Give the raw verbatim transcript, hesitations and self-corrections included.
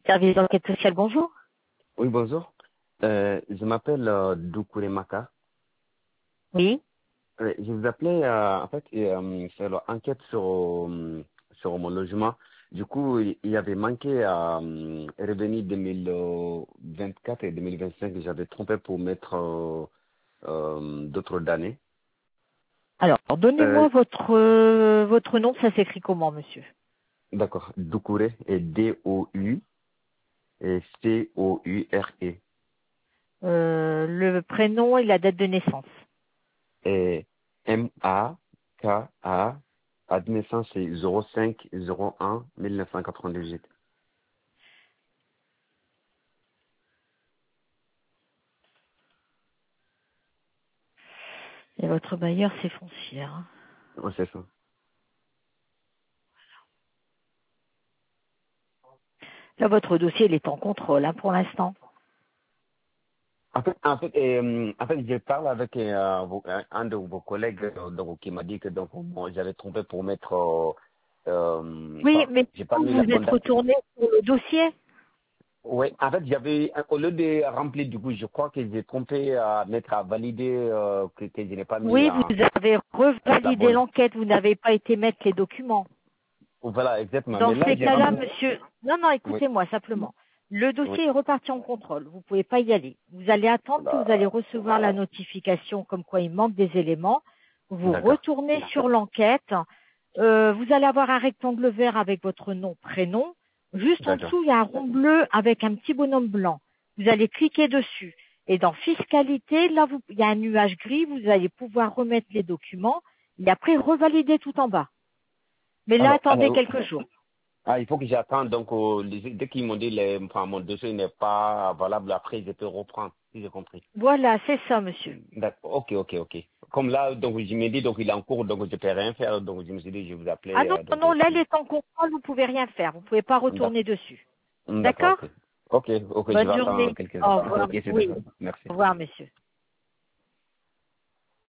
Service d'enquête sociale, bonjour. Oui, bonjour. Euh, je m'appelle euh, Doukouré Maka. Oui. Euh, je vous appelais euh, en fait euh, faire l'enquête sur, euh, sur mon logement. Du coup, il il y avait manqué à euh, revenu deux mille vingt-quatre et deux mille vingt-cinq. J'avais trompé pour mettre euh, euh, d'autres données. Alors, Euh, donnez-moi votre euh, votre nom, ça s'écrit comment, monsieur? D'accord. Doukouré et D O U et C O U R E. Euh, le prénom et la date de naissance. Et M A K A. À de naissance, c'est zéro cinq zéro un mille neuf cent quatre-vingt-dix-huit. Et votre bailleur, c'est Foncière. hein. Ouais, c'est ça. Là, votre dossier, il est en contrôle hein, pour l'instant. En fait, en fait, euh, en fait, je parle avec euh, vos- un un de vos collègues euh, donc, qui m'a dit que donc bon, j'avais trompé pour mettre, euh, euh, Oui, enfin, mais j'ai pas vous mis la vous bonne êtes date. retourné sur le dossier. Oui, en fait, j'avais au lieu de remplir du coup, je crois que j'ai trompé à mettre à valider euh, que, que je n'ai pas mis Oui, vous euh, avez la revalidé bonne. l'enquête, vous n'avez pas été mettre les documents. Voilà, exactement. Dans Mais là, ces j'ai cas-là, rempli. monsieur, non, non, Oui, écoutez-moi simplement. Le oui. dossier est reparti en contrôle. Vous ne pouvez pas y aller. Vous allez attendre que vous allez Voilà. recevoir la notification comme quoi il manque des éléments. Vous D'accord, retournez sur l'enquête. Euh, vous allez avoir un rectangle vert avec votre nom, prénom. Juste en d'accord. dessous, il y a un rond bleu avec un petit bonhomme blanc. Vous allez cliquer dessus. Et dans fiscalité, là, vous- il y a un nuage gris. Vous allez pouvoir remettre les documents et après revalider tout en bas. Mais là, Alors, attendez alors, quelques jours. ah, il faut que j'attende. Donc, euh, les- dès qu'ils m'ont dit les, enfin, mon dossier n'est pas valable, après, je peux reprendre, si j'ai compris. Voilà, c'est ça, monsieur. D'accord. Ok, ok, ok. Comme là, donc, je me dis, donc, il est en cours, donc, je peux rien faire. Donc, je me suis dit, je vais vous Ah appeler, non, euh, non, donc, non, euh, là, elle si. est en contrôle, vous pouvez rien faire. Vous pouvez pas D'ac- retourner dessus. D'accord, D'accord? ok. Ok, ok, je Bonne vais attendre journée. quelques Au instants. revoir. Ok, c'est Oui. d'accord. Merci. Au revoir, monsieur.